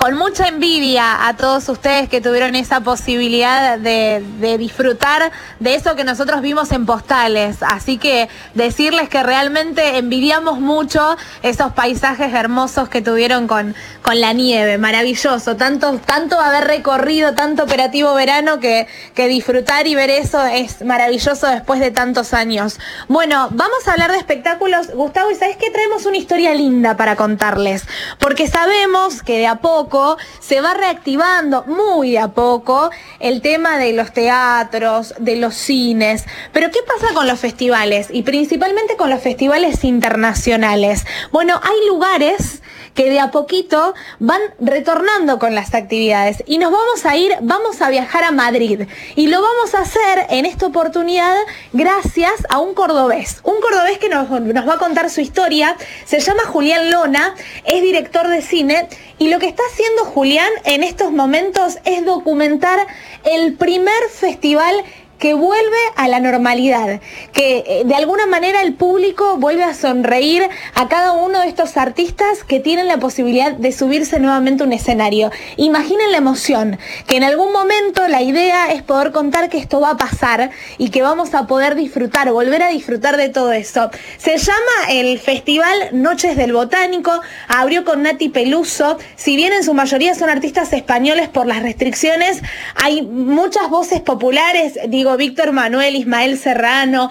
con mucha envidia a todos ustedes que tuvieron esa posibilidad de disfrutar de eso que nosotros vimos en postales. Así que decirles que realmente envidiamos mucho esos paisajes hermosos que tuvieron con la nieve. Maravilloso. Tanto haber recorrido, tanto operativo verano que disfrutar y ver eso es maravilloso después de tantos años. Bueno, vamos a hablar de espectáculos, Gustavo, y ¿sabés qué? Traemos una historia linda para contarles, porque sabemos que de a poco se va reactivando, muy de a poco, el tema de los teatros, de los cines. Pero ¿qué pasa con los festivales? Y principalmente con los festivales internacionales. Bueno, hay lugares que de a poquito van retornando con las actividades y vamos a viajar a Madrid y lo vamos a hacer en esta oportunidad gracias a un cordobés que nos va a contar su historia. Se llama Julián Lona, es director de cine y lo que está haciendo Julián en estos momentos es documentar el primer festival que vuelve a la normalidad, que de alguna manera el público vuelve a sonreír a cada uno de estos artistas que tienen la posibilidad de subirse nuevamente a un escenario. Imaginen la emoción, que en algún momento la idea es poder contar que esto va a pasar y que vamos a poder disfrutar, volver a disfrutar de todo eso. Se llama el Festival Noches del Botánico, abrió con Nati Peluso. Si bien en su mayoría son artistas españoles por las restricciones, hay muchas voces populares, Víctor Manuel, Ismael Serrano,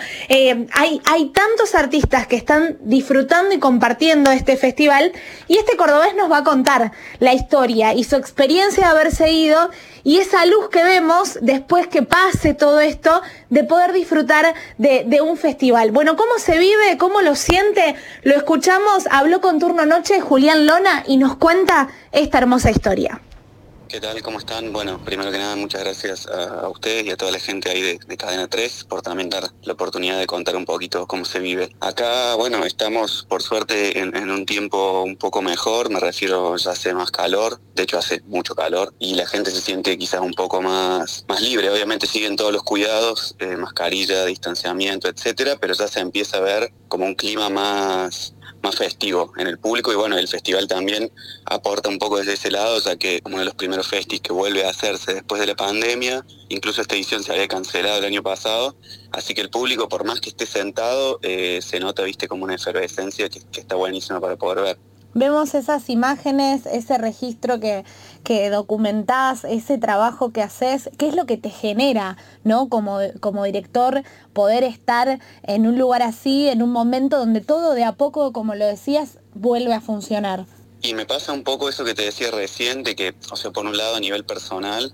hay tantos artistas que están disfrutando y compartiendo este festival, y este cordobés nos va a contar la historia y su experiencia de haberse ido y esa luz que vemos después que pase todo esto, de poder disfrutar de un festival. Bueno, ¿cómo se vive? ¿Cómo lo siente? Lo escuchamos, habló con Turno Noche Julián Lona y nos cuenta esta hermosa historia. ¿Qué tal? ¿Cómo están? Bueno, primero que nada, muchas gracias a ustedes y a toda la gente ahí de Cadena 3 por también dar la oportunidad de contar un poquito cómo se vive. Acá, bueno, estamos por suerte en un tiempo un poco mejor, me refiero, ya hace más calor, de hecho hace mucho calor, y la gente se siente quizás un poco más libre. Obviamente siguen todos los cuidados, mascarilla, distanciamiento, etcétera, pero ya se empieza a ver como un clima más festivo en el público, y bueno, el festival también aporta un poco desde ese lado, ya que como uno de los primeros festis que vuelve a hacerse después de la pandemia, incluso esta edición se había cancelado el año pasado, así que el público, por más que esté sentado, se nota, como una efervescencia que está buenísima para poder ver. Vemos esas imágenes, ese registro que documentás, ese trabajo que haces. ¿Qué es lo que te genera, ¿no? Como director, poder estar en un lugar así, en un momento donde todo de a poco, como lo decías, vuelve a funcionar? Y me pasa un poco eso que te decía recién, de que, por un lado a nivel personal,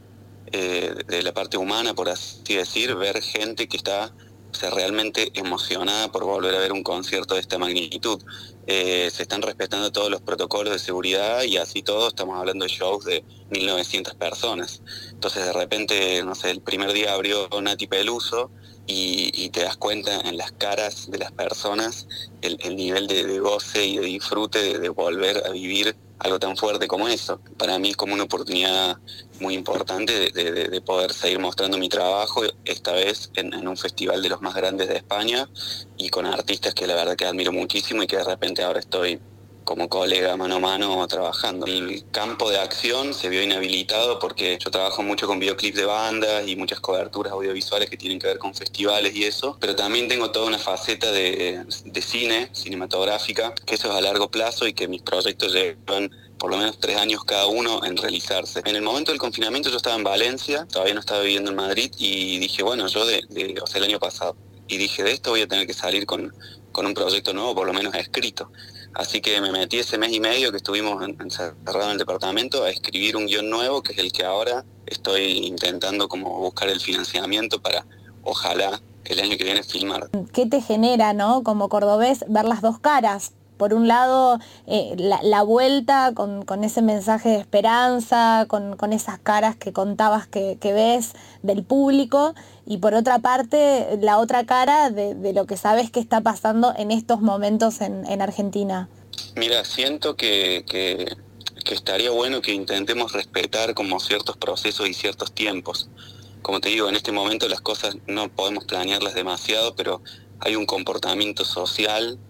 de la parte humana, por así decir, ver gente que está realmente emocionada por volver a ver un concierto de esta magnitud. Se están respetando todos los protocolos de seguridad y así todo, estamos hablando de shows de 1900 personas. Entonces de repente, no sé, el primer día abrió Nati Peluso y te das cuenta en las caras de las personas el nivel de goce y de disfrute de volver a vivir algo tan fuerte como eso. Para mí es como una oportunidad muy importante de poder seguir mostrando mi trabajo, esta vez en un festival de los más grandes de España y con artistas que la verdad que admiro muchísimo y que de repente ahora estoy como colega mano a mano trabajando. El campo de acción se vio inhabilitado porque yo trabajo mucho con videoclips de bandas y muchas coberturas audiovisuales que tienen que ver con festivales y eso, pero también tengo toda una faceta de cine, cinematográfica, que eso es a largo plazo y que mis proyectos llevan por lo menos 3 años cada uno en realizarse. En el momento del confinamiento yo estaba en Valencia, todavía no estaba viviendo en Madrid, y dije, bueno, yo el año pasado, y dije, de esto voy a tener que salir con un proyecto nuevo, por lo menos escrito. Así que me metí ese mes y medio que estuvimos encerrados en el departamento a escribir un guión nuevo, que es el que ahora estoy intentando como buscar el financiamiento para, ojalá, el año que viene filmar. ¿Qué te genera, no, como cordobés, ver las dos caras? Por un lado, la vuelta con ese mensaje de esperanza, con esas caras que contabas que ves del público, y por otra parte, la otra cara de lo que sabes que está pasando en estos momentos en Argentina. Mira, siento que estaría bueno que intentemos respetar como ciertos procesos y ciertos tiempos. Como te digo, en este momento las cosas no podemos planearlas demasiado, pero hay un comportamiento social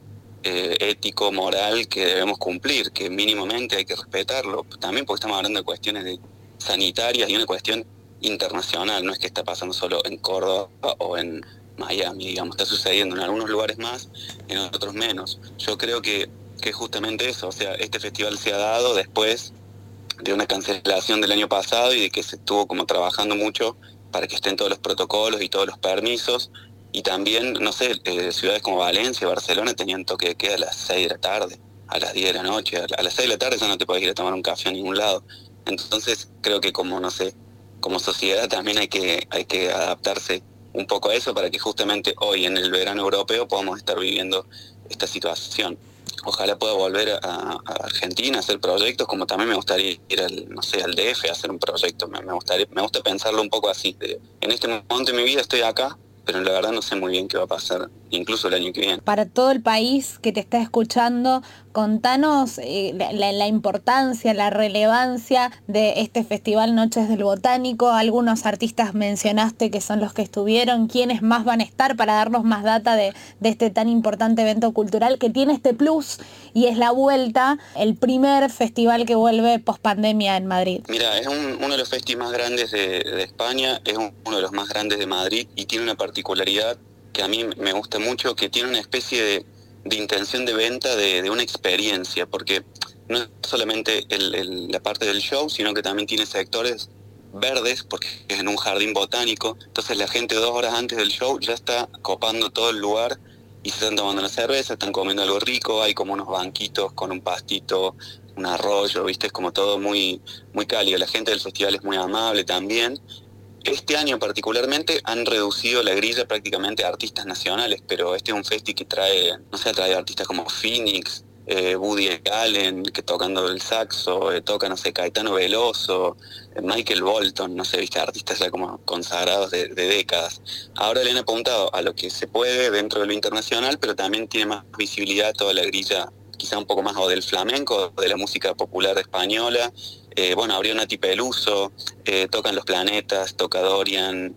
ético, moral que debemos cumplir, que mínimamente hay que respetarlo, también porque estamos hablando de cuestiones sanitarias y una cuestión internacional, no es que está pasando solo en Córdoba o en Miami, digamos, está sucediendo en algunos lugares más, en otros menos. Yo creo que justamente eso, o sea, este festival se ha dado después de una cancelación del año pasado y de que se estuvo como trabajando mucho para que estén todos los protocolos y todos los permisos, y también, no sé, ciudades como Valencia, Barcelona tenían toque de queda a las 6 de la tarde, a las 10 de la noche, a las 6 de la tarde ya no te podés ir a tomar un café a ningún lado. Entonces creo que como, no sé, como sociedad también hay que adaptarse un poco a eso para que justamente hoy en el verano europeo podamos estar viviendo esta situación. Ojalá pueda volver a Argentina a hacer proyectos, como también me gustaría ir al DF a hacer un proyecto. Me gusta pensarlo un poco así. En este momento de mi vida estoy acá, pero la verdad no sé muy bien qué va a pasar, incluso el año que viene. Para todo el país que te está escuchando, contanos la importancia, la relevancia de este Festival Noches del Botánico. Algunos artistas mencionaste que son los que estuvieron, quiénes más van a estar, para darnos más data de este tan importante evento cultural que tiene este plus y es la vuelta, el primer festival que vuelve post pandemia en Madrid. Mira, es uno de los festivales más grandes de España, es uno de los más grandes de Madrid y tiene una particularidad que a mí me gusta mucho, que tiene una especie de intención de venta de una experiencia, porque no es solamente la parte del show, sino que también tiene sectores verdes, porque es en un jardín botánico, entonces la gente 2 horas antes del show ya está copando todo el lugar y se están tomando una cerveza, están comiendo algo rico, hay como unos banquitos con un pastito, un arroyo, ¿viste? Es como todo muy, muy cálido, la gente del festival es muy amable también. Este año particularmente han reducido la grilla prácticamente a artistas nacionales, pero este es un festi que trae artistas como Phoenix, Woody Allen, que tocando el saxo, toca, no sé, Caetano Veloso, Michael Bolton, no sé, viste, artistas ya como consagrados de décadas. Ahora le han apuntado a lo que se puede dentro de lo internacional, pero también tiene más visibilidad toda la grilla, quizá un poco más o del flamenco, o de la música popular española. Abrió Nati Peluso, tocan Los Planetas, toca Dorian,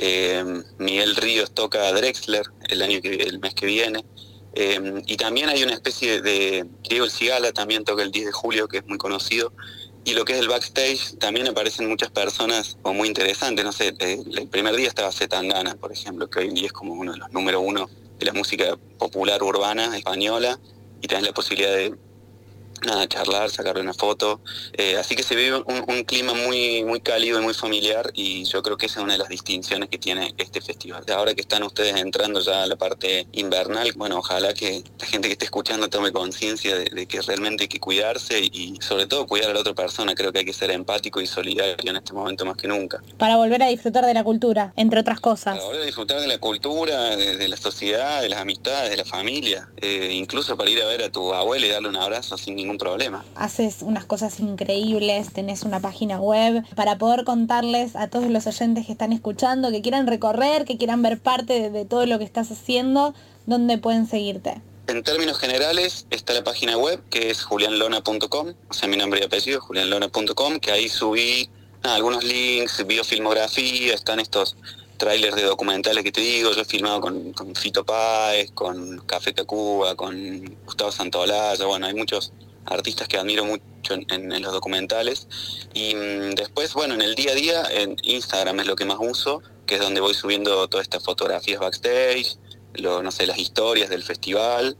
Miguel Ríos toca Drexler el mes que viene. Y también hay una especie de Diego El Cigala, también toca el 10 de julio, que es muy conocido. Y lo que es el backstage, también aparecen muchas personas muy interesantes. No sé, el primer día estaba Zetangana, por ejemplo, que hoy en día es como uno de los número 1 de la música popular urbana española, y tenés la posibilidad de charlar, sacarle una foto, así que se vive un clima muy, muy cálido y muy familiar, y yo creo que esa es una de las distinciones que tiene este festival. Ahora que están ustedes entrando ya a la parte invernal, bueno, ojalá que la gente que esté escuchando tome conciencia de que realmente hay que cuidarse y sobre todo cuidar a la otra persona. Creo que hay que ser empático y solidario en este momento más que nunca. Para volver a disfrutar de la cultura, entre otras cosas. Para volver a disfrutar de la cultura, de la sociedad, de las amistades, de la familia, incluso para ir a ver a tu abuela y darle un abrazo sin ningún problema. Haces unas cosas increíbles, tenés una página web para poder contarles a todos los oyentes que están escuchando, que quieran recorrer, que quieran ver parte de todo lo que estás haciendo, ¿dónde pueden seguirte? En términos generales está la página web, que es julianlona.com, o sea, mi nombre y apellido, julianlona.com, que ahí subí algunos links, biofilmografía, están estos trailers de documentales que te digo. Yo he filmado con Fito Páez, con Café Tacuba, con Gustavo Santaolalla. Bueno, hay muchos artistas que admiro mucho en los documentales. Y después, en el día a día, en Instagram es lo que más uso, que es donde voy subiendo todas estas fotografías backstage, las historias del festival.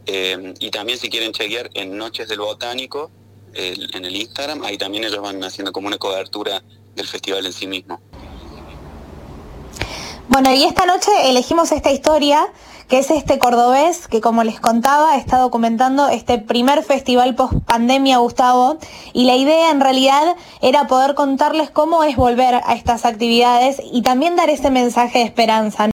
Y también, si quieren chequear, en Noches del Botánico, en el Instagram, ahí también ellos van haciendo como una cobertura del festival en sí mismo. Bueno, y esta noche elegimos esta historia, que es este cordobés que, como les contaba, está documentando este primer festival post pandemia, Gustavo, y la idea en realidad era poder contarles cómo es volver a estas actividades y también dar ese mensaje de esperanza.